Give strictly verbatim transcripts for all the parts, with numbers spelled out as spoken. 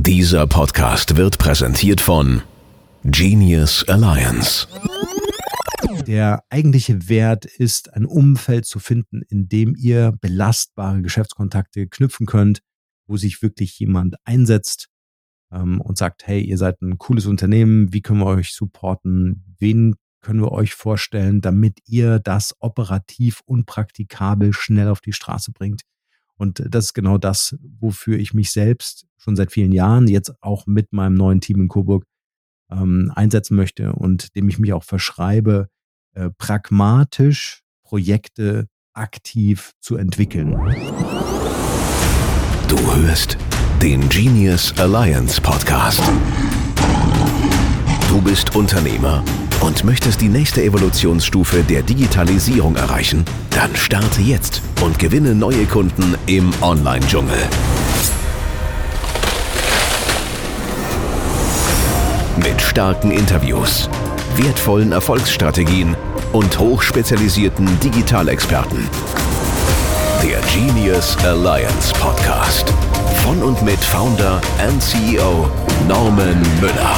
Dieser Podcast wird präsentiert von Genius Alliance. Der eigentliche Wert ist, ein Umfeld zu finden, in dem ihr belastbare Geschäftskontakte knüpfen könnt, wo sich wirklich jemand einsetzt ähm, und sagt, hey, ihr seid ein cooles Unternehmen, wie können wir euch supporten, wen können wir euch vorstellen, damit ihr das operativ und praktikabel schnell auf die Straße bringt. Und das ist genau das, wofür ich mich selbst schon seit vielen Jahren, jetzt auch mit meinem neuen Team in Coburg, ähm, einsetzen möchte und dem ich mich auch verschreibe, äh, pragmatisch Projekte aktiv zu entwickeln. Du hörst den Genius Alliance Podcast. Du bist Unternehmer und möchtest die nächste Evolutionsstufe der Digitalisierung erreichen? Dann starte jetzt und gewinne neue Kunden im Online-Dschungel. Mit starken Interviews, wertvollen Erfolgsstrategien und hochspezialisierten Digitalexperten. Der Genius Alliance Podcast. Von und mit Founder und C E O Norman Müller.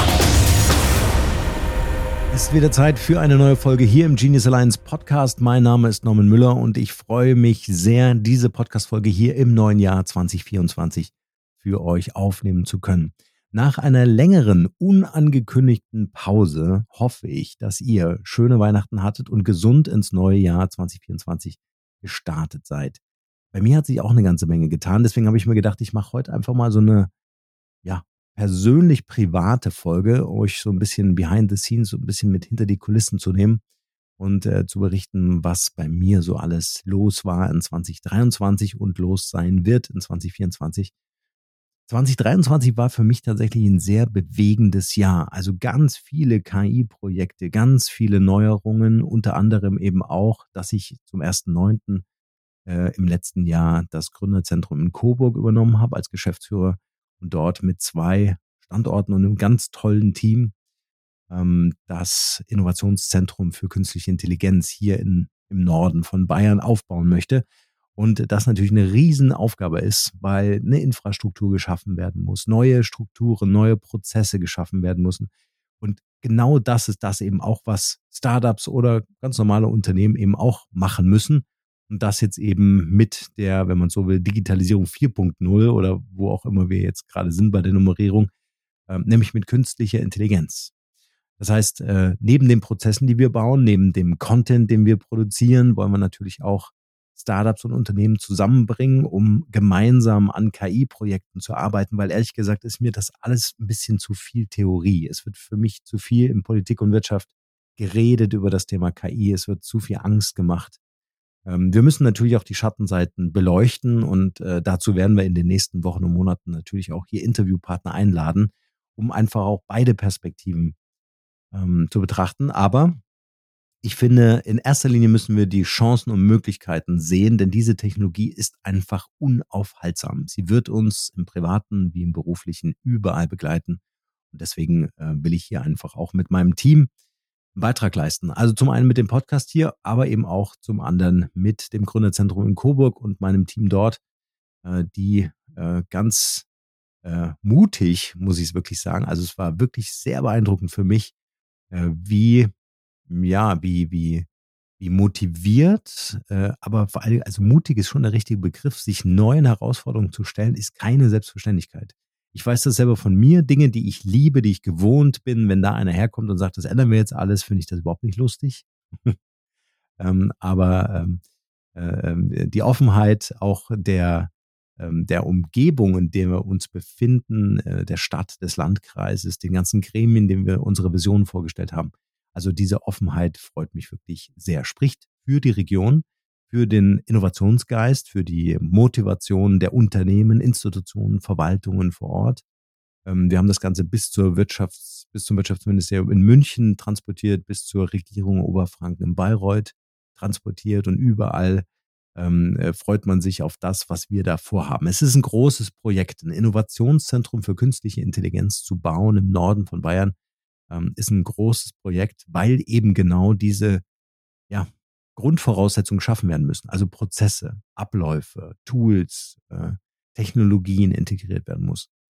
Es ist wieder Zeit für eine neue Folge hier im Genius Alliance Podcast. Mein Name ist Norman Müller und ich freue mich sehr, diese Podcast-Folge hier im neuen Jahr zwanzig vierundzwanzig für euch aufnehmen zu können. Nach einer längeren, unangekündigten Pause hoffe ich, dass ihr schöne Weihnachten hattet und gesund ins neue Jahr zwanzig vierundzwanzig gestartet seid. Bei mir hat sich auch eine ganze Menge getan, deswegen habe ich mir gedacht, ich mache heute einfach mal so eine, ja, persönlich private Folge, euch so ein bisschen behind the scenes, so ein bisschen mit hinter die Kulissen zu nehmen und äh, zu berichten, was bei mir so alles los war in zwanzig dreiundzwanzig und los sein wird in zwanzig vierundzwanzig. zwanzig dreiundzwanzig war für mich tatsächlich ein sehr bewegendes Jahr. Also ganz viele K I-Projekte, ganz viele Neuerungen, unter anderem eben auch, dass ich zum ersten neunten äh, im letzten Jahr das Gründerzentrum in Coburg übernommen habe als Geschäftsführer und dort mit zwei Standorten und einem ganz tollen Team ähm, das Innovationszentrum für künstliche Intelligenz hier in, im Norden von Bayern aufbauen möchte. Und das natürlich eine Riesenaufgabe ist, weil eine Infrastruktur geschaffen werden muss, neue Strukturen, neue Prozesse geschaffen werden müssen. Und genau das ist das eben auch, was Startups oder ganz normale Unternehmen eben auch machen müssen. Und das jetzt eben mit der, wenn man so will, Digitalisierung vier Punkt null oder wo auch immer wir jetzt gerade sind bei der Nummerierung, äh, nämlich mit künstlicher Intelligenz. Das heißt, äh, neben den Prozessen, die wir bauen, neben dem Content, den wir produzieren, wollen wir natürlich auch Startups und Unternehmen zusammenbringen, um gemeinsam an K I-Projekten zu arbeiten, weil ehrlich gesagt ist mir das alles ein bisschen zu viel Theorie. Es wird für mich zu viel in Politik und Wirtschaft geredet über das Thema K I. Es wird zu viel Angst gemacht. Ähm, wir müssen natürlich auch die Schattenseiten beleuchten und äh, dazu werden wir in den nächsten Wochen und Monaten natürlich auch hier Interviewpartner einladen, um einfach auch beide Perspektiven ähm, zu betrachten. Aber ich finde, in erster Linie müssen wir die Chancen und Möglichkeiten sehen, denn diese Technologie ist einfach unaufhaltsam. Sie wird uns im Privaten wie im Beruflichen überall begleiten. Und deswegen äh, will ich hier einfach auch mit meinem Team einen Beitrag leisten. Also zum einen mit dem Podcast hier, aber eben auch zum anderen mit dem Gründerzentrum in Coburg und meinem Team dort, äh, die äh, ganz äh, mutig, muss ich es wirklich sagen. Also es war wirklich sehr beeindruckend für mich, äh, wie ja, wie, wie, wie motiviert, äh, aber vor allem, also mutig ist schon der richtige Begriff, sich neuen Herausforderungen zu stellen, ist keine Selbstverständlichkeit. Ich weiß das selber von mir, Dinge, die ich liebe, die ich gewohnt bin, wenn da einer herkommt und sagt, das ändern wir jetzt alles, finde ich das überhaupt nicht lustig. ähm, aber ähm, äh, die Offenheit auch der, ähm, der Umgebung, in der wir uns befinden, äh, der Stadt, des Landkreises, den ganzen Gremien, denen wir unsere Visionen vorgestellt haben, also diese Offenheit freut mich wirklich sehr. Spricht für die Region, für den Innovationsgeist, für die Motivation der Unternehmen, Institutionen, Verwaltungen vor Ort. Wir haben das Ganze bis zur Wirtschafts-, bis zum Wirtschaftsministerium in München transportiert, bis zur Regierung Oberfranken in Bayreuth transportiert und überall ähm, freut man sich auf das, was wir da vorhaben. Es ist ein großes Projekt, ein Innovationszentrum für künstliche Intelligenz zu bauen im Norden von Bayern. Ist ein großes Projekt, weil eben genau diese ja, Grundvoraussetzungen geschaffen werden müssen. Also Prozesse, Abläufe, Tools, äh, Technologien integriert werden muss.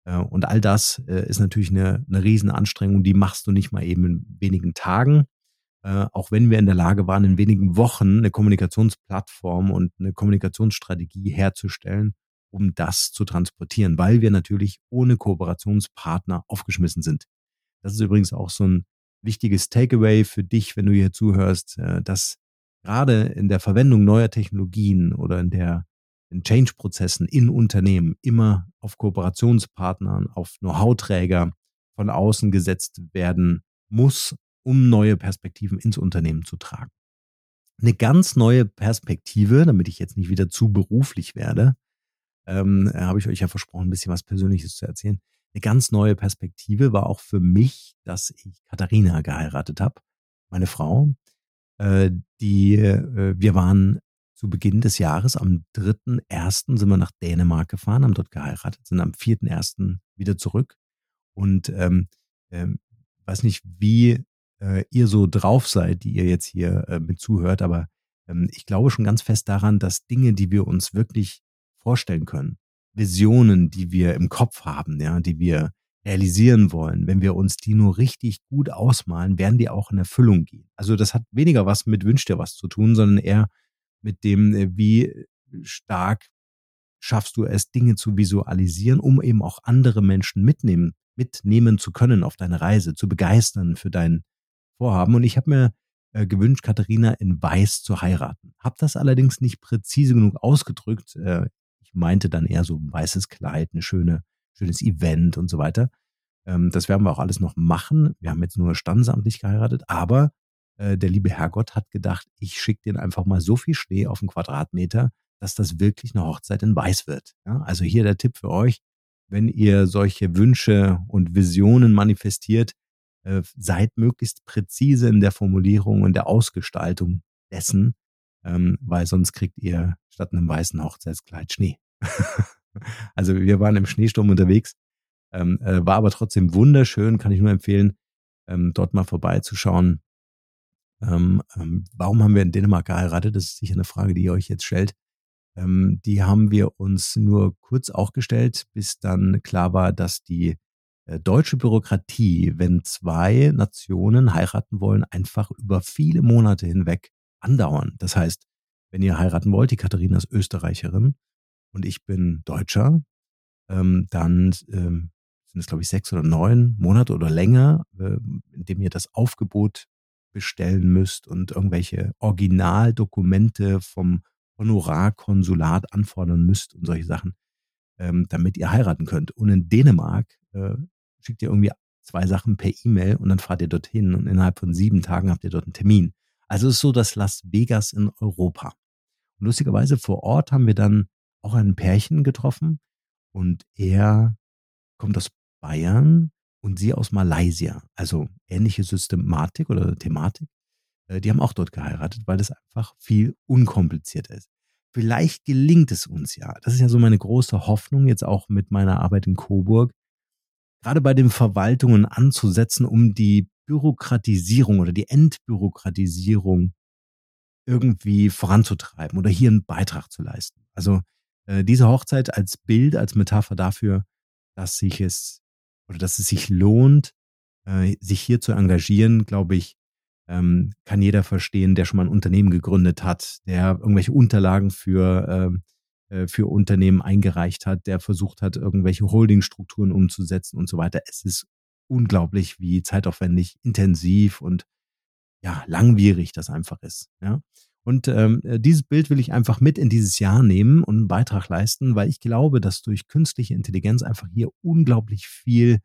Äh, und all das äh, ist natürlich eine, eine Riesenanstrengung, die machst du nicht mal eben in wenigen Tagen. Äh, auch wenn wir in der Lage waren, in wenigen Wochen eine Kommunikationsplattform und eine Kommunikationsstrategie herzustellen, um das zu transportieren, weil wir natürlich ohne Kooperationspartner aufgeschmissen sind. Das ist übrigens auch so ein wichtiges Takeaway für dich, wenn du hier zuhörst, äh, dass gerade in der Verwendung neuer Technologien oder in der in Change-Prozessen in Unternehmen immer auf Kooperationspartnern, auf Know-how-Träger von außen gesetzt werden muss, um neue Perspektiven ins Unternehmen zu tragen. Eine ganz neue Perspektive, damit ich jetzt nicht wieder zu beruflich werde, ähm, äh, habe ich euch ja versprochen, ein bisschen was Persönliches zu erzählen. Eine ganz neue Perspektive war auch für mich, dass ich Katharina geheiratet habe, meine Frau. Äh, die, äh, wir waren zu Beginn des Jahres, am dritten ersten sind wir nach Dänemark gefahren, haben dort geheiratet, sind am vierten ersten wieder zurück. Und ähm, ähm, weiß nicht, wie äh, ihr so drauf seid, die ihr jetzt hier äh, mit zuhört, aber ähm, ich glaube schon ganz fest daran, dass Dinge, die wir uns wirklich vorstellen können, Visionen, die wir im Kopf haben, ja, die wir realisieren wollen, wenn wir uns die nur richtig gut ausmalen, werden die auch in Erfüllung gehen. Also das hat weniger was mit Wünsch dir was zu tun, sondern eher mit dem, äh, wie stark schaffst du es, Dinge zu visualisieren, um eben auch andere Menschen mitnehmen, mitnehmen zu können auf deine Reise, zu begeistern für dein Vorhaben. Und ich habe mir äh, gewünscht, Katharina in Weiß zu heiraten. Habe das allerdings nicht präzise genug ausgedrückt. Äh, ich meinte dann eher so ein weißes Kleid, eine schöne, schönes Event und so weiter. Ähm, das werden wir auch alles noch machen. Wir haben jetzt nur standesamtlich geheiratet, aber äh, der liebe Herrgott hat gedacht, ich schicke den einfach mal so viel Schnee auf den Quadratmeter, dass das wirklich eine Hochzeit in Weiß wird. Ja, also hier der Tipp für euch, wenn ihr solche Wünsche und Visionen manifestiert, äh, seid möglichst präzise in der Formulierung und der Ausgestaltung dessen, ähm, weil sonst kriegt ihr statt einem weißen Hochzeitskleid Schnee. Also wir waren im Schneesturm unterwegs, ähm, äh, war aber trotzdem wunderschön, kann ich nur empfehlen, ähm, dort mal vorbeizuschauen. Ähm, ähm, warum haben wir in Dänemark geheiratet? Das ist sicher eine Frage, die ihr euch jetzt stellt. Ähm, die haben wir uns nur kurz auch gestellt, bis dann klar war, dass die äh, deutsche Bürokratie, wenn zwei Nationen heiraten wollen, einfach über viele Monate hinweg andauern. Das heißt, wenn ihr heiraten wollt, die Katharina ist Österreicherin und ich bin Deutscher, ähm, dann ähm, sind es, glaube ich, sechs oder neun Monate oder länger, äh, in dem ihr das Aufgebot bestellen müsst und irgendwelche Originaldokumente vom Honorarkonsulat anfordern müsst und solche Sachen, ähm, damit ihr heiraten könnt. Und in Dänemark äh, schickt ihr irgendwie zwei Sachen per E-Mail und dann fahrt ihr dorthin und innerhalb von sieben Tagen habt ihr dort einen Termin. Also es ist so das Las Vegas in Europa. Und lustigerweise vor Ort haben wir dann auch ein Pärchen getroffen und er kommt aus Bayern und sie aus Malaysia. Also ähnliche Systematik oder Thematik. Äh, Die haben auch dort geheiratet, weil das einfach viel unkomplizierter ist. Vielleicht gelingt es uns ja. Das ist ja so meine große Hoffnung jetzt auch mit meiner Arbeit in Coburg, gerade bei den Verwaltungen anzusetzen, um die Bürokratisierung oder die Entbürokratisierung irgendwie voranzutreiben oder hier einen Beitrag zu leisten. Also äh, diese Hochzeit als Bild, als Metapher dafür, dass sich es oder dass es sich lohnt, äh, sich hier zu engagieren, glaube ich, ähm, kann jeder verstehen, der schon mal ein Unternehmen gegründet hat, der irgendwelche Unterlagen für, ähm, äh, für Unternehmen eingereicht hat, der versucht hat, irgendwelche Holdingstrukturen umzusetzen und so weiter. Es ist unglaublich, wie zeitaufwendig, intensiv und ja, langwierig das einfach ist. Ja. Und ähm, äh, dieses Bild will ich einfach mit in dieses Jahr nehmen und einen Beitrag leisten, weil ich glaube, dass durch künstliche Intelligenz einfach hier unglaublich viel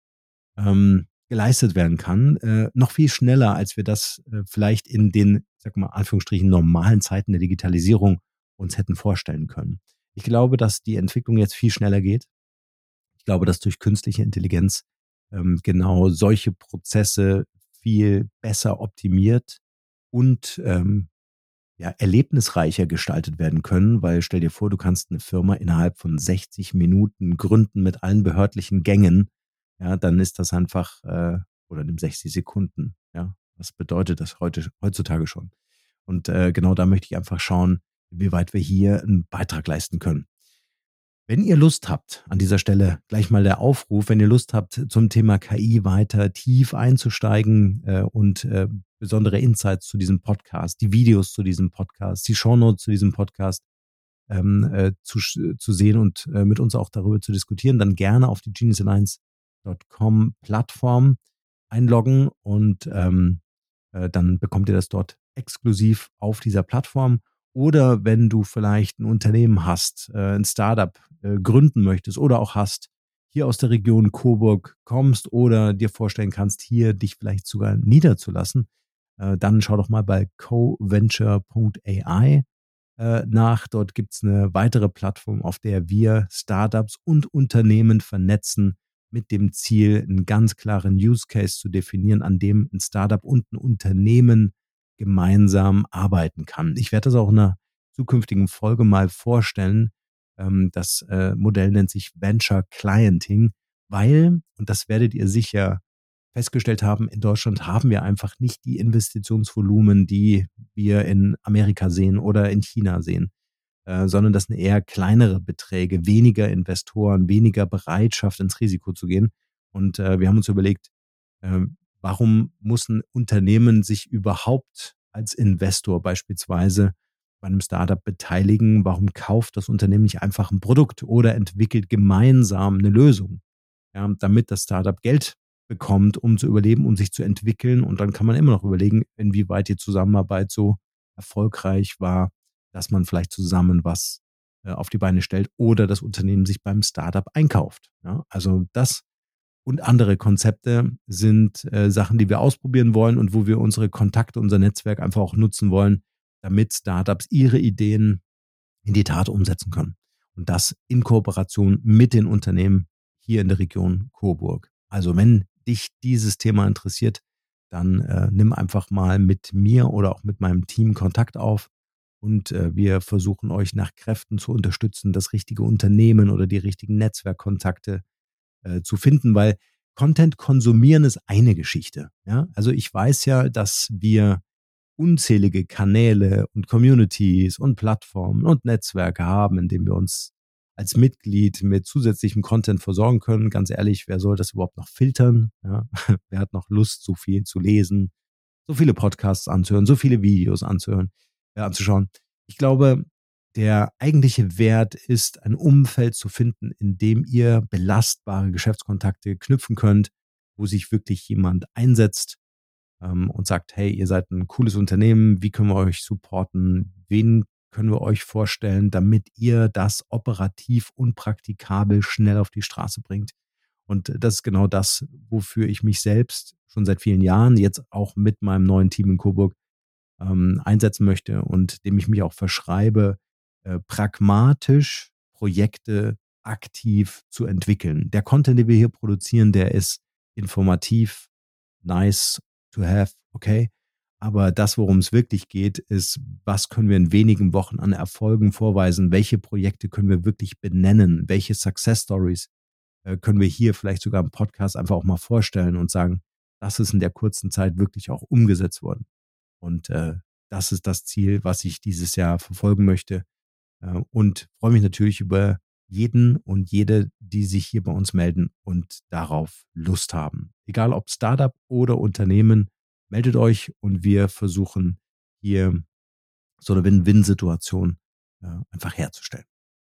ähm, geleistet werden kann, äh, noch viel schneller, als wir das äh, vielleicht in den, sag mal, Anführungsstrichen normalen Zeiten der Digitalisierung uns hätten vorstellen können. Ich glaube, dass die Entwicklung jetzt viel schneller geht. Ich glaube, dass durch künstliche Intelligenz ähm, genau solche Prozesse viel besser optimiert und ähm, ja, erlebnisreicher gestaltet werden können, weil stell dir vor, du kannst eine Firma innerhalb von sechzig Minuten gründen mit allen behördlichen Gängen. Ja, dann ist das einfach, äh, oder nimm sechzig Sekunden. Ja, was bedeutet das heute, heutzutage schon? Und äh, genau da möchte ich einfach schauen, wie weit wir hier einen Beitrag leisten können. Wenn ihr Lust habt, an dieser Stelle gleich mal der Aufruf, wenn ihr Lust habt, zum Thema K I weiter tief einzusteigen äh, und äh, besondere Insights zu diesem Podcast, die Videos zu diesem Podcast, die Shownotes zu diesem Podcast ähm, äh, zu, zu sehen und äh, mit uns auch darüber zu diskutieren, dann gerne auf die genius alliance Punkt com Plattform einloggen und ähm, äh, dann bekommt ihr das dort exklusiv auf dieser Plattform. Oder wenn du vielleicht ein Unternehmen hast, äh, ein Startup äh, gründen möchtest oder auch hast, hier aus der Region Coburg kommst oder dir vorstellen kannst, hier dich vielleicht sogar niederzulassen, äh, dann schau doch mal bei coventure Punkt A I äh, nach. Dort gibt es eine weitere Plattform, auf der wir Startups und Unternehmen vernetzen, mit dem Ziel, einen ganz klaren Use Case zu definieren, an dem ein Startup und ein Unternehmen gemeinsam arbeiten kann. Ich werde das auch in einer zukünftigen Folge mal vorstellen. Das Modell nennt sich Venture Clienting, weil, und das werdet ihr sicher festgestellt haben, in Deutschland haben wir einfach nicht die Investitionsvolumen, die wir in Amerika sehen oder in China sehen, sondern das sind eher kleinere Beträge, weniger Investoren, weniger Bereitschaft, ins Risiko zu gehen. Und wir haben uns überlegt, warum muss ein Unternehmen sich überhaupt als Investor beispielsweise bei einem Startup beteiligen? Warum kauft das Unternehmen nicht einfach ein Produkt oder entwickelt gemeinsam eine Lösung, ja, damit das Startup Geld bekommt, um zu überleben, um sich zu entwickeln? Und dann kann man immer noch überlegen, inwieweit die Zusammenarbeit so erfolgreich war, dass man vielleicht zusammen was äh, auf die Beine stellt oder das Unternehmen sich beim Startup einkauft. Ja, also das und andere Konzepte sind äh, Sachen, die wir ausprobieren wollen und wo wir unsere Kontakte, unser Netzwerk einfach auch nutzen wollen, damit Startups ihre Ideen in die Tat umsetzen können. Und das in Kooperation mit den Unternehmen hier in der Region Coburg. Also wenn dich dieses Thema interessiert, dann äh, nimm einfach mal mit mir oder auch mit meinem Team Kontakt auf und äh, wir versuchen euch nach Kräften zu unterstützen, das richtige Unternehmen oder die richtigen Netzwerkkontakte zu finden, weil Content konsumieren ist eine Geschichte. Ja? Also ich weiß ja, dass wir unzählige Kanäle und Communities und Plattformen und Netzwerke haben, in denen wir uns als Mitglied mit zusätzlichem Content versorgen können. Ganz ehrlich, wer soll das überhaupt noch filtern? Ja? Wer hat noch Lust, so viel zu lesen, so viele Podcasts anzuhören, so viele Videos anzuhören, äh, anzuschauen? Ich glaube, der eigentliche Wert ist, ein Umfeld zu finden, in dem ihr belastbare Geschäftskontakte knüpfen könnt, wo sich wirklich jemand einsetzt ähm, und sagt, hey, ihr seid ein cooles Unternehmen, wie können wir euch supporten, wen können wir euch vorstellen, damit ihr das operativ und praktikabel schnell auf die Straße bringt. Und das ist genau das, wofür ich mich selbst schon seit vielen Jahren, jetzt auch mit meinem neuen Team in Coburg, ähm, einsetzen möchte und dem ich mich auch verschreibe, Äh, pragmatisch Projekte aktiv zu entwickeln. Der Content, den wir hier produzieren, der ist informativ, nice to have, okay. Aber das, worum es wirklich geht, ist, was können wir in wenigen Wochen an Erfolgen vorweisen? Welche Projekte können wir wirklich benennen? Welche Success Stories äh, können wir hier vielleicht sogar im Podcast einfach auch mal vorstellen und sagen, das ist in der kurzen Zeit wirklich auch umgesetzt worden. Und äh, das ist das Ziel, was ich dieses Jahr verfolgen möchte. Und freue mich natürlich über jeden und jede, die sich hier bei uns melden und darauf Lust haben. Egal ob Startup oder Unternehmen, meldet euch und wir versuchen hier so eine Win-Win-Situation einfach herzustellen.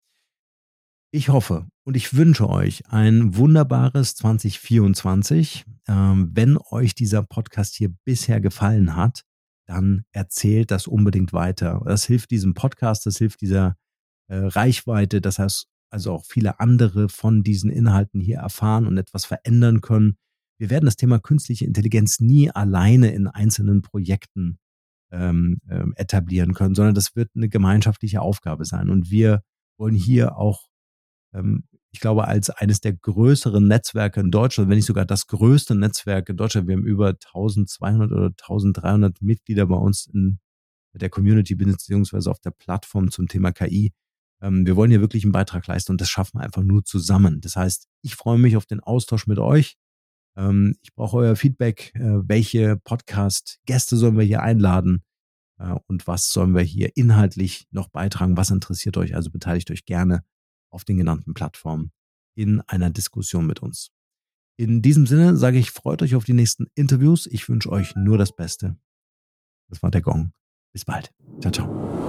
Ich hoffe und ich wünsche euch ein wunderbares zwanzig vierundzwanzig. Wenn euch dieser Podcast hier bisher gefallen hat, dann erzählt das unbedingt weiter. Das hilft diesem Podcast, das hilft dieser Äh, Reichweite, das heißt also auch viele andere von diesen Inhalten hier erfahren und etwas verändern können. Wir werden das Thema künstliche Intelligenz nie alleine in einzelnen Projekten ähm, äh, etablieren können, sondern das wird eine gemeinschaftliche Aufgabe sein. Und wir wollen hier auch, ähm, ich glaube, als eines der größeren Netzwerke in Deutschland, wenn nicht sogar das größte Netzwerk in Deutschland, wir haben über eintausendzweihundert oder eintausenddreihundert Mitglieder bei uns in der Community beziehungsweise auf der Plattform zum Thema K I. Wir wollen hier wirklich einen Beitrag leisten und das schaffen wir einfach nur zusammen. Das heißt, ich freue mich auf den Austausch mit euch. Ich brauche euer Feedback. Welche Podcast-Gäste sollen wir hier einladen? Und was sollen wir hier inhaltlich noch beitragen? Was interessiert euch? Also beteiligt euch gerne auf den genannten Plattformen in einer Diskussion mit uns. In diesem Sinne sage ich, freut euch auf die nächsten Interviews. Ich wünsche euch nur das Beste. Das war der Gong. Bis bald. Ciao, ciao.